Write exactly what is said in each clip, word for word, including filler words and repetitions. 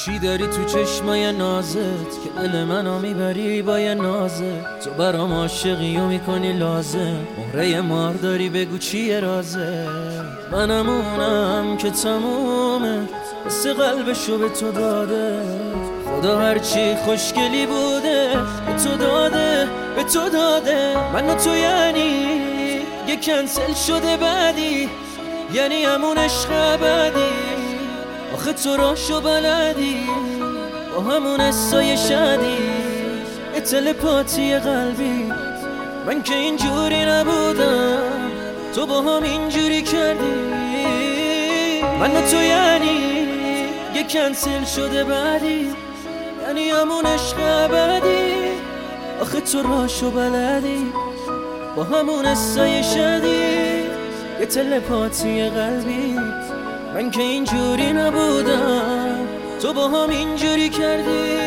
چی داری تو چشمای نازت که دل منو میبری با یه نازه؟ تو برام عاشقی و میکنی لازم، مهره مار داری بگو چیه رازه؟ منم اونم که تمومه مثل قلبشو به تو داده، خدا هرچی خوشگلی بوده به تو داده، به تو داده. من و تو یعنی یه کنسل شده بعدی، یعنی همون عشق ابدی. آخه تو راشو بلدی با همون حسای شدی، یه تلپاتی قلبی. من که اینجوری نبودم تو با هم اینجوری کردی. من و تو یعنی یه کنسل شده بعدی، یعنی همون عشق ابدی. آخه تو راشو بلدی با همون حسای شدی، یه تلپاتی قلبی. من که اینجوری نبودم تو با هم اینجوری کردی.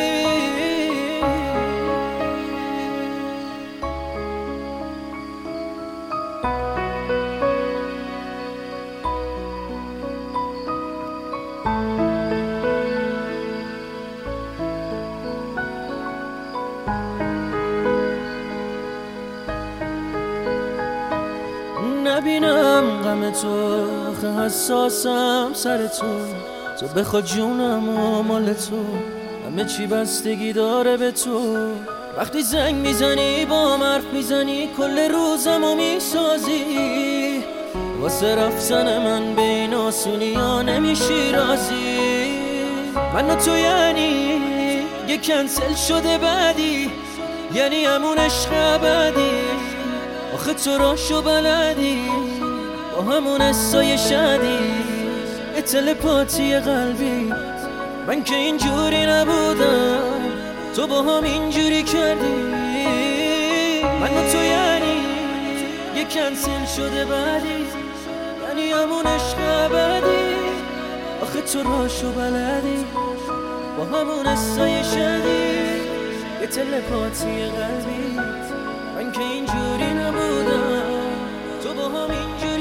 نبینم غم تو، آخه حساسم سر تو. تو بخوا جونم و مال تو، همه چی بستگی داره به تو. وقتی زنگ میزنی با هم حرف میزنی، کل روزمو میسازی. واسه رفتن من به این آسونی ها نمیشی رازی. من و تو یعنی یه کنسل شده بعدی، یعنی همون عشق ابدی. آخه تو راشو بلدی با همون حسای شدی، یه تلپاتی قلبی. من که اینجوری نبودم تو با هم اینجوری کردی. من و تو یعنی یه کنسل شده بعدی، یعنی همون عشق ابدی. آخه تو راشو بلدی با همون حسای شدی، یه تلپاتی قلبی. من که اینجوری نبودم تو با هم اینجوری